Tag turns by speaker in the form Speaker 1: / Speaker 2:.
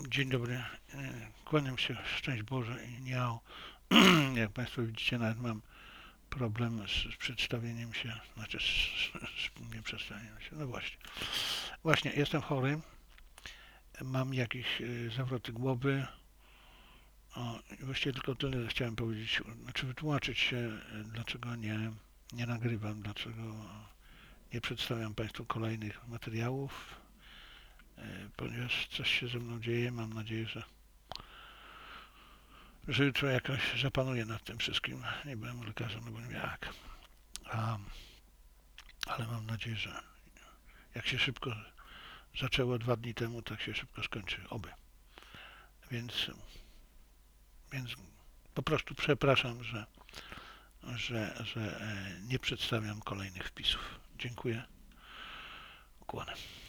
Speaker 1: Dzień dobry. Kłaniam się, szczęść Boże i miał. Jak Państwo widzicie, nawet mam problem z przedstawieniem się, znaczy z nie przedstawieniem się. No właśnie. Właśnie, jestem chory, mam jakieś zawroty głowy. O, i właściwie tylko tyle chciałem powiedzieć, znaczy wytłumaczyć się, dlaczego nie nagrywam, dlaczego nie przedstawiam Państwu kolejnych materiałów, ponieważ coś się ze mną dzieje. Mam nadzieję, że jutro jakoś zapanuję nad tym wszystkim. Nie byłem u lekarza, no bo nie wiem jak. A, ale mam nadzieję, że jak się szybko zaczęło 2 dni temu, tak się szybko skończy. Oby. Więc, więc po prostu przepraszam, że nie przedstawiam kolejnych wpisów. Dziękuję. Kłanę.